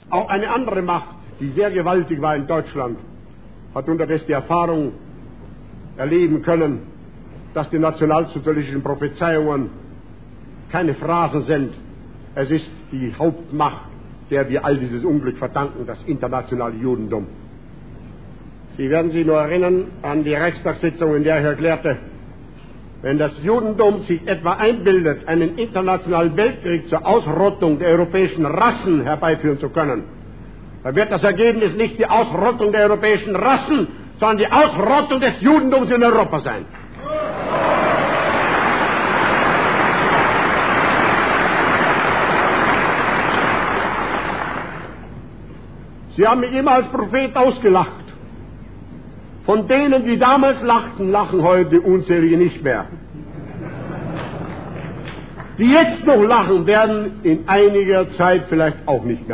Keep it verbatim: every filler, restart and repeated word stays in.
Auch eine andere Macht, die sehr gewaltig war in Deutschland, hat unterdessen die Erfahrung erleben können, dass die nationalsozialistischen Prophezeiungen keine Phrasen sind. Es ist die Hauptmacht, der wir all dieses Unglück verdanken, das internationale Judentum. Sie werden sich nur erinnern an die Reichstagssitzung, in der ich erklärte, wenn das Judentum sich etwa einbildet, einen internationalen Weltkrieg zur Ausrottung der europäischen Rassen herbeiführen zu können, dann wird das Ergebnis nicht die Ausrottung der europäischen Rassen, sondern die Ausrottung des Judentums in Europa sein. Sie haben mich immer als Prophet ausgelacht. Von denen, die damals lachten, lachen heute unzählige nicht mehr. Die jetzt noch lachen, werden in einiger Zeit vielleicht auch nicht mehr.